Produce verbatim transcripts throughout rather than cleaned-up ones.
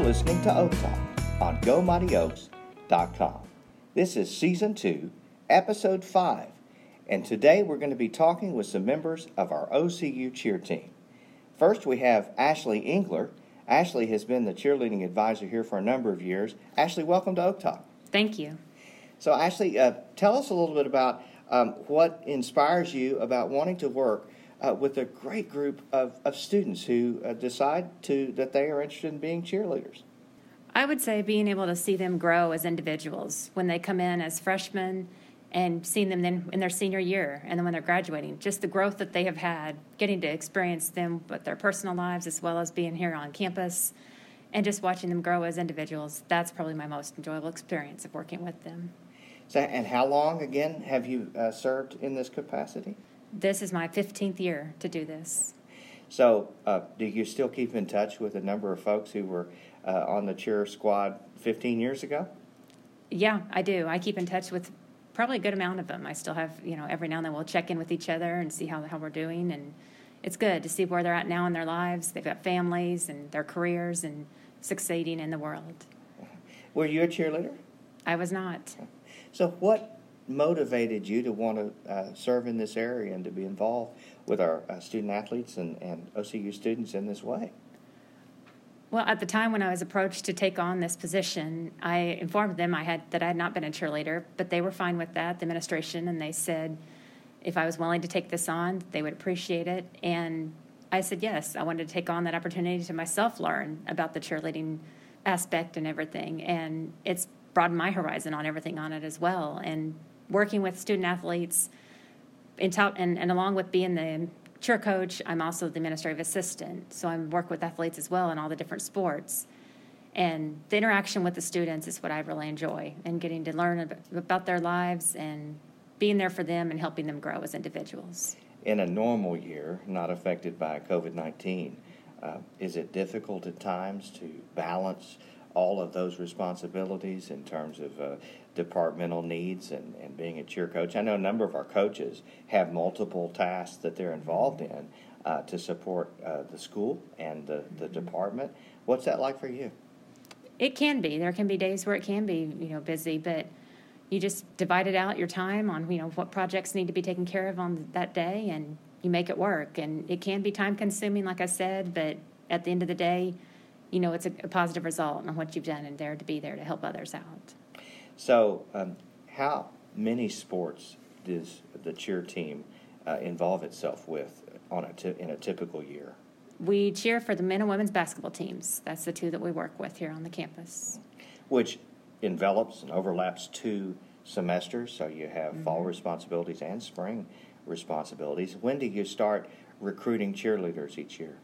listening to Oak Talk on Go Mighty Oaks dot com. This is Season two, Episode five, and today we're going to be talking with some members of our O C U cheer team. First, we have Ashley Engler. Ashley has been the cheerleading advisor here for a number of years. Ashley, welcome to Oak Talk. Thank you. So, Ashley, uh, tell us a little bit about um, what inspires you about wanting to work uh, with a great group of, of students who uh, decide to that they are interested in being cheerleaders. I would say being able to see them grow as individuals when they come in as freshmen and seeing them then in their senior year and then when they're graduating, just the growth that they have had, getting to experience them with their personal lives as well as being here on campus and just watching them grow as individuals. That's probably my most enjoyable experience of working with them. So, and how long, again, have you uh, served in this capacity? This is my fifteenth year to do this. So uh, do you still keep in touch with a number of folks who were uh, on the cheer squad fifteen years ago? Yeah, I do. I keep in touch with probably a good amount of them. I still have, you know, every now and then we'll check in with each other and see how, how we're doing. And it's good to see where they're at now in their lives. They've got families and their careers and succeeding in the world. Were you a cheerleader? I was not. So what motivated you to want to uh, serve in this area and to be involved with our uh, student athletes and, and O C U students in this way? Well, at the time when I was approached to take on this position, I informed them I had that I had not been a cheerleader, but they were fine with that, the administration, and they said if I was willing to take this on, they would appreciate it. And I said yes. I wanted to take on that opportunity to myself learn about the cheerleading aspect and everything, and it's broadened my horizon on everything on it as well. And working with student athletes, in top, and, and along with being the cheer coach, I'm also the administrative assistant, so I work with athletes as well in all the different sports. And the interaction with the students is what I really enjoy, and getting to learn about their lives and being there for them and helping them grow as individuals. In a normal year, not affected by COVID nineteen, uh, is it difficult at times to balance all of those responsibilities in terms of uh, departmental needs and, and being a cheer coach? I know a number of our coaches have multiple tasks that they're involved in uh, to support uh, the school and the, the department. What's that like for you? It can be. There can be days where it can be, you know, busy, but you just divided out your time on, you know, what projects need to be taken care of on that day, and you make it work. And it can be time consuming, like I said, but at the end of the day, you know, it's a, a positive result on what you've done and there to be there to help others out. So um, how many sports does the cheer team uh, involve itself with on a t- in a typical year? We cheer for the men and women's basketball teams. That's the two that we work with here on the campus. Which envelops and overlaps two semesters, so you have Mm-hmm. fall responsibilities and spring responsibilities. When do you start recruiting cheerleaders each year?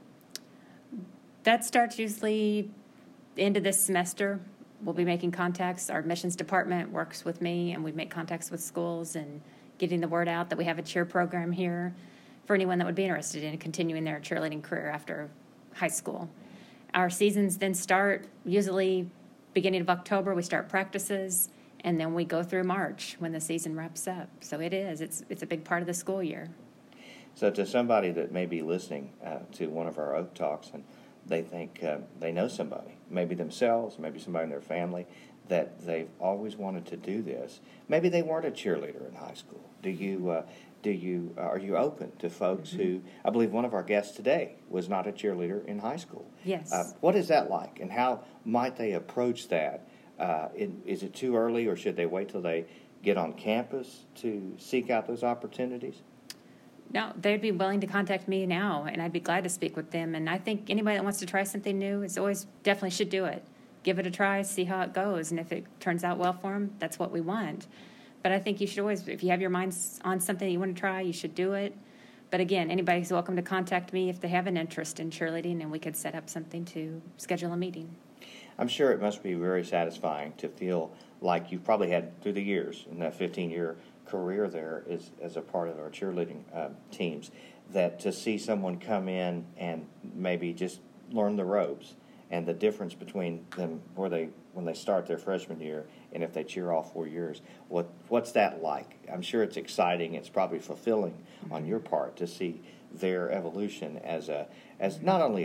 That starts usually end of this semester. We'll be making contacts. Our admissions department works with me, and we make contacts with schools and getting the word out that we have a cheer program here for anyone that would be interested in continuing their cheerleading career after high school. Our seasons then start usually beginning of October. We start practices, and then we go through March when the season wraps up. So it is. It's it's a big part of the school year. So to somebody that may be listening uh, to one of our Oak Talks and they think uh, they know somebody, maybe themselves, maybe somebody in their family, that they've always wanted to do this. Maybe they weren't a cheerleader in high school. Do you, uh, do you, uh, are you open to folks mm-hmm. who, I believe one of our guests today was not a cheerleader in high school. Yes. Uh, what is that like, and how might they approach that? Uh, in, is it too early, or should they wait till they get on campus to seek out those opportunities? No, they'd be willing to contact me now, and I'd be glad to speak with them. And I think anybody that wants to try something new is always definitely should do it. Give it a try, see how it goes, and if it turns out well for them, that's what we want. But I think you should always, if you have your mind on something you want to try, you should do it. But again, anybody's welcome to contact me if they have an interest in cheerleading, and we could set up something to schedule a meeting. I'm sure it must be very satisfying to feel like you've probably had through the years in that fifteen-year career there is, as a part of our cheerleading uh, teams, that to see someone come in and maybe just learn the ropes and the difference between them where they when they start their freshman year and if they cheer all four years, what what's that like? I'm sure it's exciting. It's probably fulfilling on your part to see their evolution as a as not only a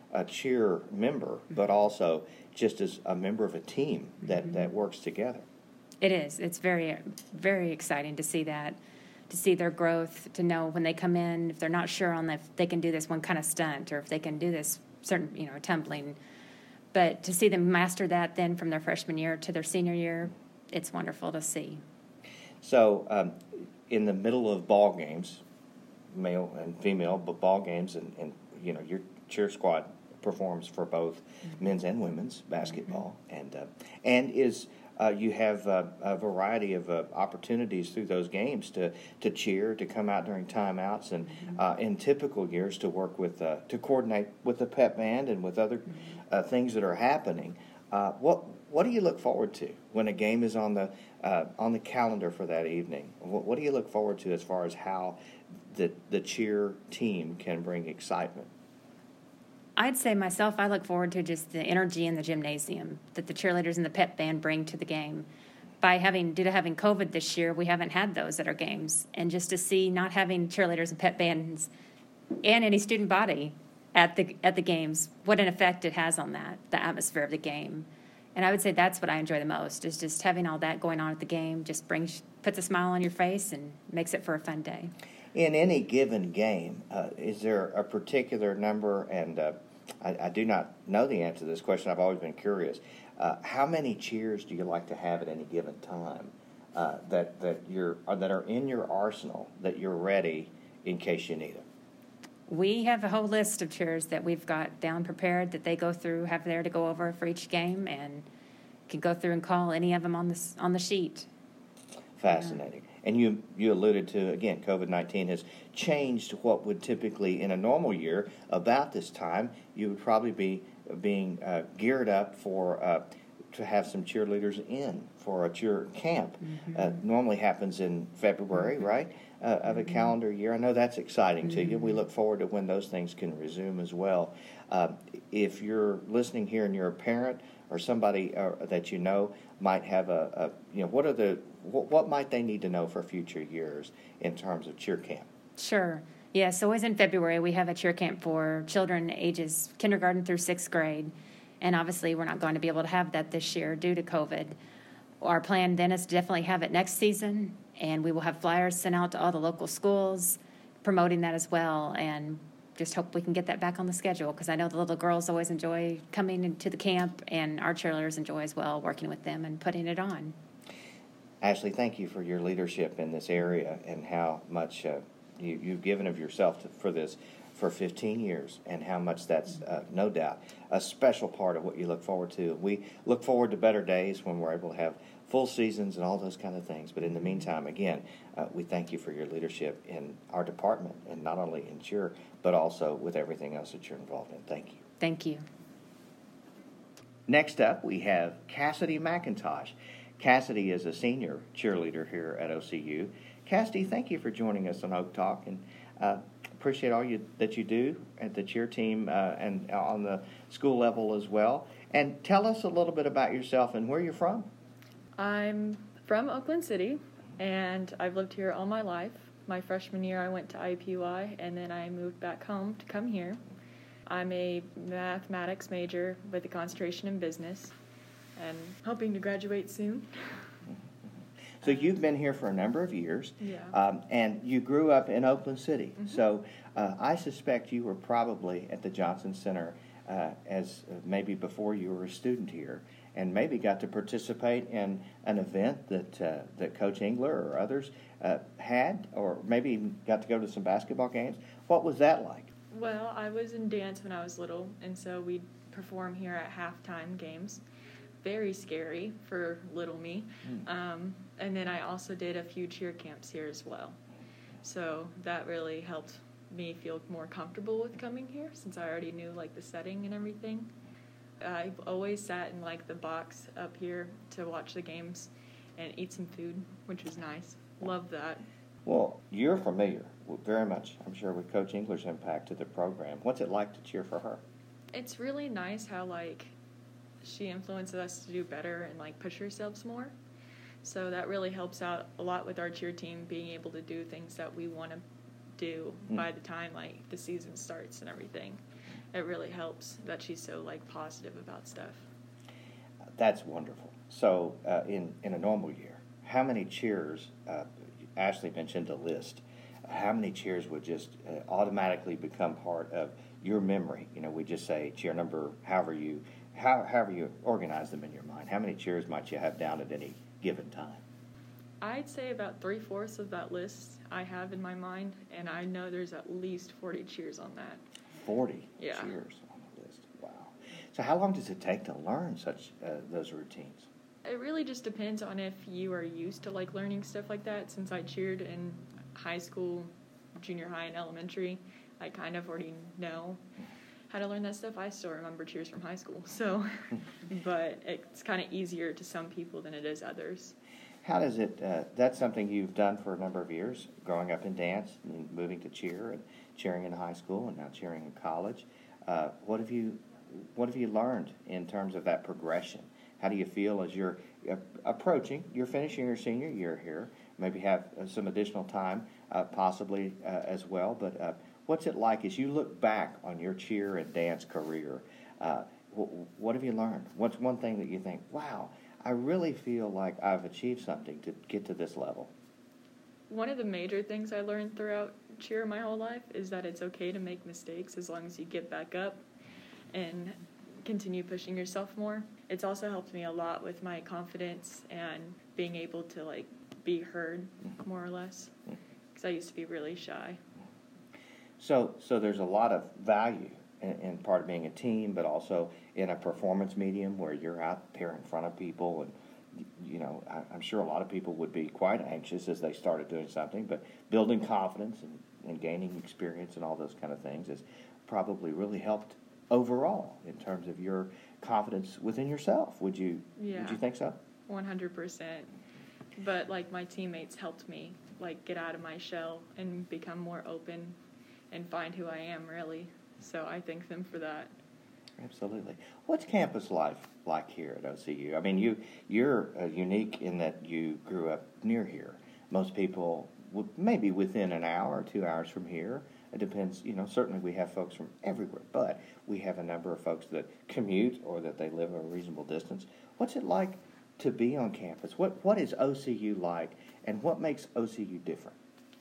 a cheer member, but also just as a member of a team that, Mm-hmm. that works together. It is. It's very, very exciting to see that, to see their growth, to know when they come in, if they're not sure on if they can do this one kind of stunt or if they can do this certain, you know, tumbling. But to see them master that then from their freshman year to their senior year, it's wonderful to see. So, um, in the middle of ball games, male and female, but ball games, and, and you know, your cheer squad performs for both mm-hmm. men's and women's basketball, mm-hmm. and uh, and is uh, you have uh, a variety of uh, opportunities through those games to, to cheer, to come out during timeouts, and mm-hmm. uh, in typical years to work with uh, to coordinate with the pep band and with other mm-hmm. uh, things that are happening. Uh, what what do you look forward to when a game is on the uh, on the calendar for that evening? What, what do you look forward to as far as how the the cheer team can bring excitement? I'd say myself, I look forward to just the energy in the gymnasium that the cheerleaders and the pep band bring to the game. By having, due to having COVID this year, we haven't had those at our games. And just to see not having cheerleaders and pep bands and any student body at the at the games, what an effect it has on that, the atmosphere of the game. And I would say that's what I enjoy the most, is just having all that going on at the game, just brings, puts a smile on your face and makes it for a fun day. In any given game, uh, is there a particular number, and uh, I, I do not know the answer to this question, I've always been curious, uh, how many cheers do you like to have at any given time uh, that, that, you're, uh, that are in your arsenal, that you're ready in case you need them? We have a whole list of cheers that we've got down prepared that they go through, have there to go over for each game, and can go through and call any of them on the, on the sheet. Fascinating. Yeah. And you you alluded to, again, COVID nineteen has changed what would typically, in a normal year, about this time, you would probably be being uh, geared up for uh, to have some cheerleaders in for a cheer camp. Mm-hmm. Uh, normally happens in February, mm-hmm. right, uh, of a mm-hmm. calendar year. I know that's exciting mm-hmm. to you. We look forward to when those things can resume as well. Uh, if you're listening here and you're a parent or somebody uh, that you know might have a, a you know, what are the what, what might they need to know for future years in terms of cheer camp? Sure. Yeah, so always in February we have a cheer camp for children ages kindergarten through sixth grade. And obviously we're not going to be able to have that this year due to COVID. Our plan then is to definitely have it next season, and we will have flyers sent out to all the local schools promoting that as well, and just hope we can get that back on the schedule, because I know the little girls always enjoy coming into the camp, and our cheerleaders enjoy as well working with them and putting it on. Ashley, thank you for your leadership in this area and how much uh, you, you've given of yourself to, for this for fifteen years, and how much that's uh, no doubt a special part of what you look forward to. We look forward to better days when we're able to have full seasons and all those kind of things. But in the meantime, again, uh, we thank you for your leadership in our department, and not only in cheer, but also with everything else that you're involved in. Thank you. Thank you. Next up, we have Cassidy McIntosh. Cassidy is a senior cheerleader here at O C U. Cassidy, thank you for joining us on Oak Talk, and uh, appreciate all you that you do at the cheer team uh, and on the school level as well. And tell us a little bit about yourself and where you're from. I'm from Oakland City, and I've lived here all my life. My freshman year, I went to I U P U I, and then I moved back home to come here. I'm a mathematics major with a concentration in business, and hoping to graduate soon. So you've been here for a number of years, yeah. um, and you grew up in Oakland City. Mm-hmm. So uh, I suspect you were probably at the Johnson Center uh, as uh, maybe before you were a student here, and maybe got to participate in an event that uh, that Coach Engler or others uh, had, or maybe even got to go to some basketball games. What was that like? Well, I was in dance when I was little, and so we'd perform here at halftime games. Very scary for little me. Mm. Um, and then I also did a few cheer camps here as well. So that really helped me feel more comfortable with coming here, since I already knew like the setting and everything. I've always sat in like the box up here to watch the games and eat some food, which was nice. Love that. Well, you're familiar very much, I'm sure, with Coach Engler's impact to the program. What's it like to cheer for her? It's really nice how like she influences us to do better and like push ourselves more. So that really helps out a lot with our cheer team, being able to do things that we want to do mm. by the time like the season starts and everything. it really helps that she's so like positive about stuff. That's wonderful. So uh, in, in a normal year, how many cheers, uh, Ashley mentioned a list, how many cheers would just uh, automatically become part of your memory? You know, we just say cheer number, however you, how, however you organize them in your mind. How many cheers might you have down at any given time? I'd say about three-fourths of that list I have in my mind, and I know there's at least forty cheers on that. forty Yeah. cheers on the list. Wow. So how long does it take to learn such uh, those routines? It really just depends on if you are used to like learning stuff like that. Since I cheered in high school, junior high, and elementary, I kind of already know how to learn that stuff. I still remember cheers from high school, so but it's kind of easier to some people than it is others. How does it, uh, that's something you've done for a number of years, growing up in dance and moving to cheer and cheering in high school and now cheering in college. Uh, what have you, what have you learned in terms of that progression? How do you feel as you're uh, approaching, you're finishing your senior year here, maybe have uh, some additional time uh, possibly uh, as well, but uh, what's it like as you look back on your cheer and dance career? Uh, w- what have you learned? What's one thing that you think, wow, I really feel like I've achieved something to get to this level? One of the major things I learned throughout cheer my whole life is that it's okay to make mistakes as long as you get back up and continue pushing yourself more. It's also helped me a lot with my confidence and being able to like be heard more or less, because I used to be really shy. So, so there's a lot of value in, in part of being a team, but also in a performance medium where you're out there in front of people. And, you know, I, I'm sure a lot of people would be quite anxious as they started doing something, but building confidence and, and gaining experience and all those kind of things has probably really helped overall in terms of your confidence within yourself. Would you, Yeah. would you think so? one hundred percent. But like my teammates helped me like get out of my shell and become more open and find who I am really. So I thank them for that. Absolutely. What's campus life like here at O C U? I mean, you, you're uh, unique in that you grew up near here. Most people would maybe within an hour or two hours from here. It depends, you know, certainly we have folks from everywhere, but we have a number of folks that commute or that they live a reasonable distance. What's it like to be on campus? What What is O C U like, and what makes O C U different?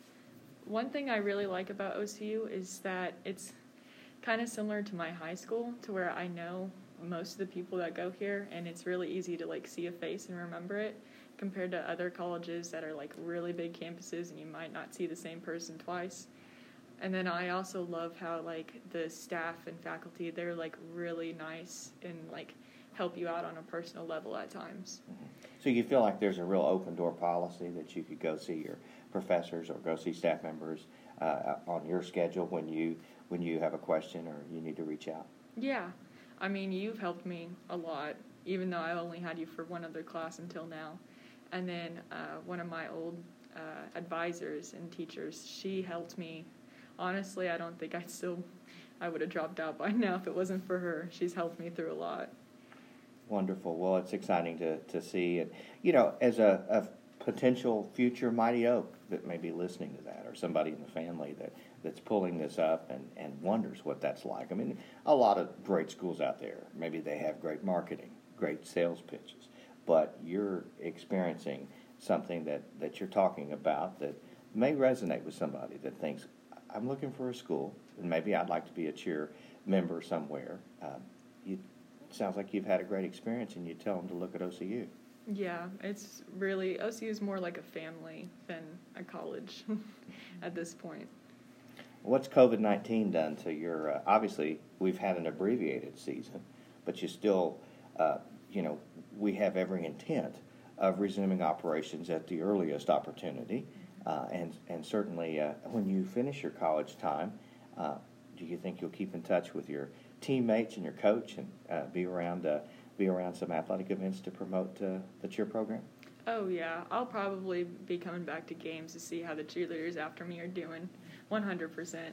One thing I really like about O C U is that it's kind of similar to my high school, to where I know most of the people that go here, and it's really easy to like see a face and remember it, compared to other colleges that are like really big campuses and you might not see the same person twice. And then I also love how like the staff and faculty, they're like really nice and like help you out on a personal level at times. Mm-hmm. So you feel like there's a real open door policy that you could go see your professors or go see staff members uh, on your schedule when you when you have a question or you need to reach out? Yeah. I mean, you've helped me a lot, even though I only had you for one other class until now. And then uh, one of my old uh, advisors and teachers, she helped me. Honestly, I don't think I'd still, I would have dropped out by now if it wasn't for her. She's helped me through a lot. Wonderful. Well, it's exciting to, to see it. You know, as a, a potential future Mighty Oak that may be listening to that, or somebody in the family that, that's pulling this up and, and wonders what that's like. I mean, a lot of great schools out there, maybe they have great marketing, great sales pitches, but you're experiencing something that, that you're talking about that may resonate with somebody that thinks, I'm looking for a school, and maybe I'd like to be a cheer member somewhere. Um, you, it sounds like you've had a great experience, and you tell them to look at O C U. Yeah, it's really, O C U is more like a family than a college at this point. What's COVID nineteen done to your, uh, obviously, we've had an abbreviated season, but you still, uh, you know, we have every intent of resuming operations at the earliest opportunity. Uh, and, and certainly uh, when you finish your college time, uh, do you think you'll keep in touch with your teammates and your coach and uh, be around uh, be around some athletic events to promote uh, the cheer program? Oh, yeah. I'll probably be coming back to games to see how the cheerleaders after me are doing, one hundred percent.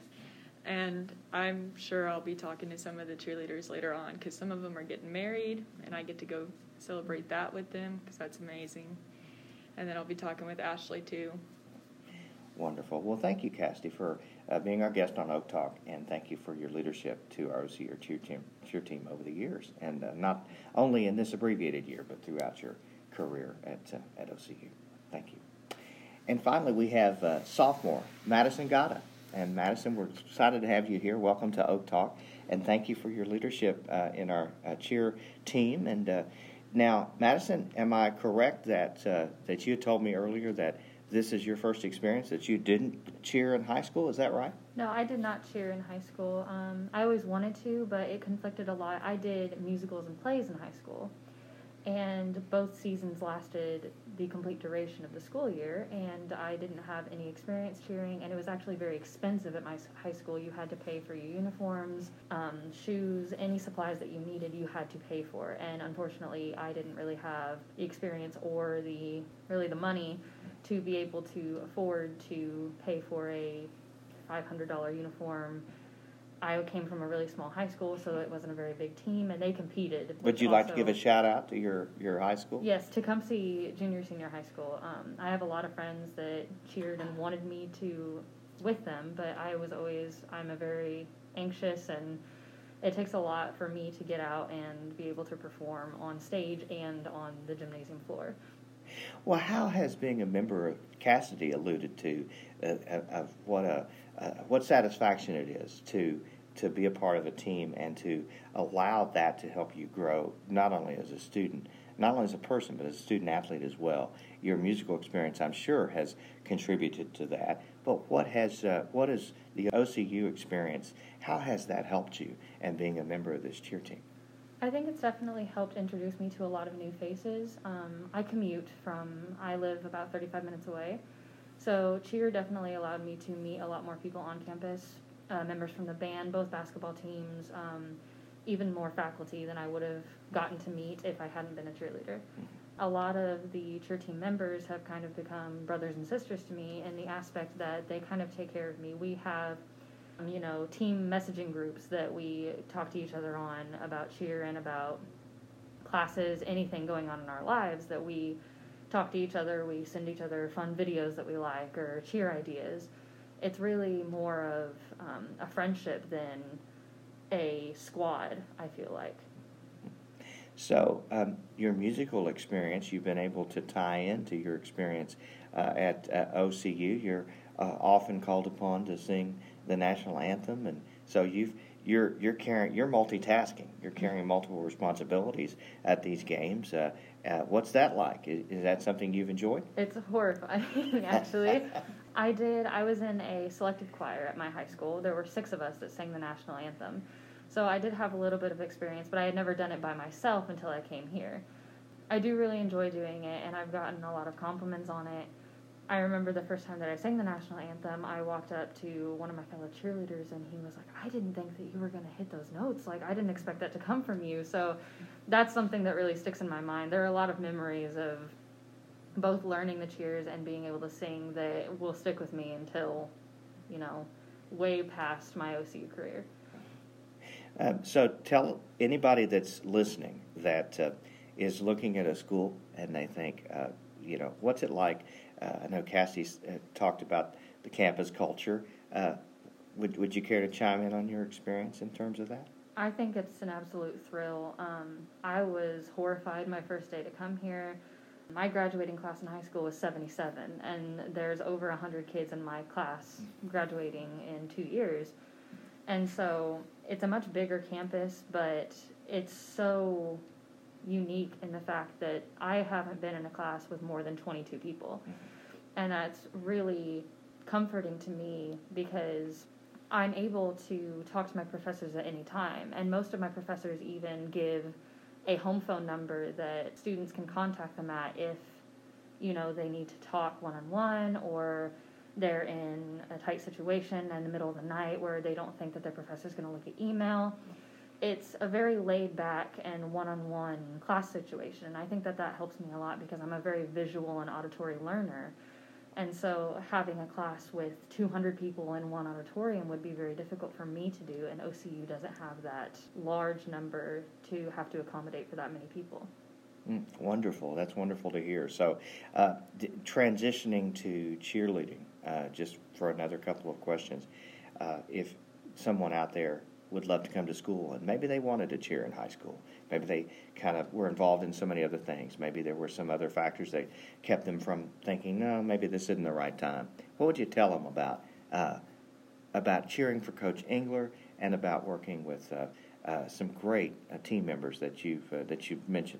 And I'm sure I'll be talking to some of the cheerleaders later on, because some of them are getting married, and I get to go celebrate that with them, because that's amazing. And then I'll be talking with Ashley, too. Wonderful. Well, thank you, Cassidy, for uh, being our guest on Oak Talk, and thank you for your leadership to our O C U cheer team, cheer team over the years, and uh, not only in this abbreviated year, but throughout your career at uh, at O C U. Thank you. And finally, we have uh, sophomore Madison Gata. And Madison, we're excited to have you here. Welcome to Oak Talk, and thank you for your leadership uh, in our uh, cheer team. And uh, now, Madison, am I correct that uh, that you had told me earlier that this is your first experience, that you didn't cheer in high school? Is that right? No, I did not cheer in high school. Um, I always wanted to, but it conflicted a lot. I did musicals and plays in high school, and both seasons lasted the complete duration of the school year, and I didn't have any experience cheering, and it was actually very expensive at my high school. You had to pay for your uniforms, um, shoes, any supplies that you needed, you had to pay for, and unfortunately, I didn't really have the experience or the really the money to be able to afford to pay for a five hundred dollars uniform. I came from a really small high school, so it wasn't a very big team, and they competed. Would you like to give a shout out to your, your high school? Yes, Tecumseh Junior Senior High School. Um, I have a lot of friends that cheered and wanted me to with them, but I was always, I'm a very anxious, and it takes a lot for me to get out and be able to perform on stage and on the gymnasium floor. Well, how has being a member of Cassidy alluded to uh, of what a uh, what satisfaction it is to to be a part of a team and to allow that to help you grow, not only as a student, not only as a person, but as a student athlete as well. Your musical experience, I'm sure, has contributed to that. But what has uh, what is the O C U experience? How has that helped you and being a member of this cheer team? I think it's definitely helped introduce me to a lot of new faces. Um, I commute from, I live about thirty-five minutes away, so cheer definitely allowed me to meet a lot more people on campus, uh, members from the band, both basketball teams, um, even more faculty than I would have gotten to meet if I hadn't been a cheerleader. A lot of the cheer team members have kind of become brothers and sisters to me in the aspect that they kind of take care of me. We have you know, team messaging groups that we talk to each other on about cheer and about classes, anything going on in our lives that we talk to each other. We send each other fun videos that we like or cheer ideas. It's really more of um, a friendship than a squad, I feel like. So um, your musical experience, you've been able to tie into your experience uh, at uh, O C U. You're uh, often called upon to sing the national anthem, and so you've you're you're carrying you're multitasking. You're carrying multiple responsibilities at these games. Uh, uh, what's that like? Is, is that something you've enjoyed? It's horrifying, actually. I did. I was in a selective choir at my high school. There were six of us that sang the national anthem, so I did have a little bit of experience, but I had never done it by myself until I came here. I do really enjoy doing it, and I've gotten a lot of compliments on it. I remember the first time that I sang the national anthem, I walked up to one of my fellow cheerleaders, and he was like, I didn't think that you were going to hit those notes. Like, I didn't expect that to come from you. So that's something that really sticks in my mind. There are a lot of memories of both learning the cheers and being able to sing that will stick with me until, you know, way past my O C U career. Um, so tell anybody that's listening that uh, is looking at a school and they think, uh, you know, what's it like? Uh, I know Cassie uh, talked about the campus culture. Uh, would would you care to chime in on your experience in terms of that? I think it's an absolute thrill. Um, I was horrified my first day to come here. My graduating class in high school was seventy-seven, and there's over one hundred kids in my class graduating in two years. And so it's a much bigger campus, but it's so unique in the fact that I haven't been in a class with more than twenty-two people. And that's really comforting to me because I'm able to talk to my professors at any time. And most of my professors even give a home phone number that students can contact them at if, you know, they need to talk one-on-one or they're in a tight situation in the middle of the night where they don't think that their professor's going to look at email. It's a very laid-back and one-on-one class situation. And I think that that helps me a lot because I'm a very visual and auditory learner. And so having a class with two hundred people in one auditorium would be very difficult for me to do, and O C U doesn't have that large number to have to accommodate for that many people. Mm, wonderful. That's wonderful to hear. So uh, d- transitioning to cheerleading, uh, just for another couple of questions. Uh, if someone out there would love to come to school, and maybe they wanted to cheer in high school, maybe they kind of were involved in so many other things, maybe there were some other factors that kept them from thinking, no, maybe this isn't the right time, what would you tell them about uh, about cheering for Coach Engler and about working with uh, uh, some great uh, team members that you've uh, that you've mentioned?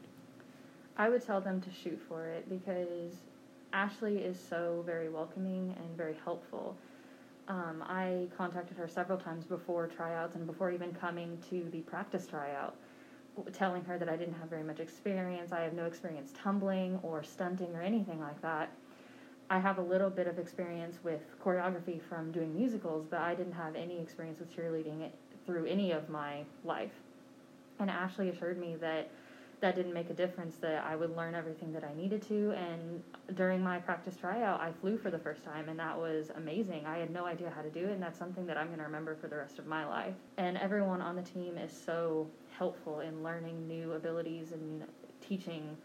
I would tell them to shoot for it because Ashley is so very welcoming and very helpful. Um, I contacted her several times before tryouts and before even coming to the practice tryout, telling her that I didn't have very much experience. I have no experience tumbling or stunting or anything like that. I have a little bit of experience with choreography from doing musicals, but I didn't have any experience with cheerleading through any of my life. And Ashley assured me that that didn't make a difference, that I would learn everything that I needed to. And during my practice tryout, I flew for the first time, and that was amazing. I had no idea how to do it, and that's something that I'm going to remember for the rest of my life. And everyone on the team is so helpful in learning new abilities and teaching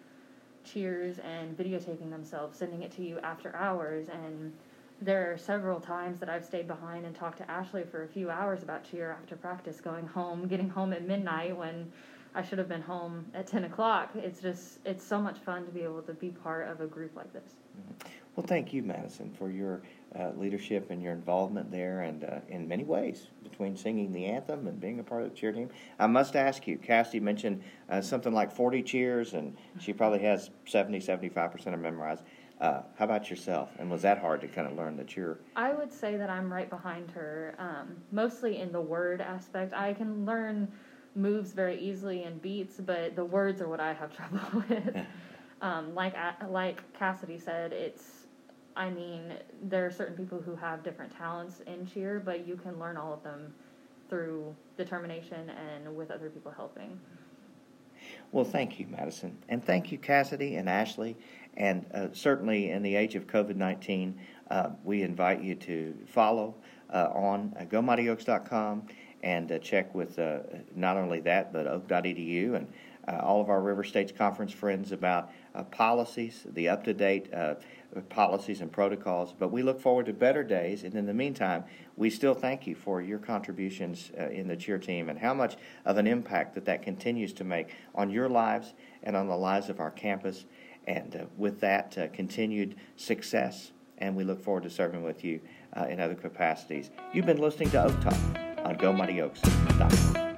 cheers and videotaping themselves, sending it to you after hours. And there are several times that I've stayed behind and talked to Ashley for a few hours about cheer after practice, going home, getting home at midnight when I should have been home at ten o'clock. It's just, it's so much fun to be able to be part of a group like this. Well, thank you, Madison, for your uh, leadership and your involvement there, and uh, in many ways, between singing the anthem and being a part of the cheer team. I must ask you, Cassidy mentioned uh, something like forty cheers, and she probably has seventy, seventy-five percent of them memorized. Uh, how about yourself? And was that hard to kind of learn the cheer? I would say that I'm right behind her, um, mostly in the word aspect. I can learn moves very easily and beats, but the words are what I have trouble with. um, like like Cassidy said, it's, I mean, there are certain people who have different talents in cheer, but you can learn all of them through determination and with other people helping. Well, thank you, Madison. And thank you, Cassidy and Ashley. And uh, certainly in the age of COVID nineteen, uh, we invite you to follow uh, on uh, go mighty oaks dot com and uh, check with uh, not only that, but oak dot e d u and uh, all of our River States Conference friends about uh, policies, the up-to-date uh, policies and protocols. But we look forward to better days. And in the meantime, we still thank you for your contributions uh, in the cheer team and how much of an impact that that continues to make on your lives and on the lives of our campus. And uh, with that, uh, continued success. And we look forward to serving with you uh, in other capacities. You've been listening to Oak Talk on go mighty oaks dot com.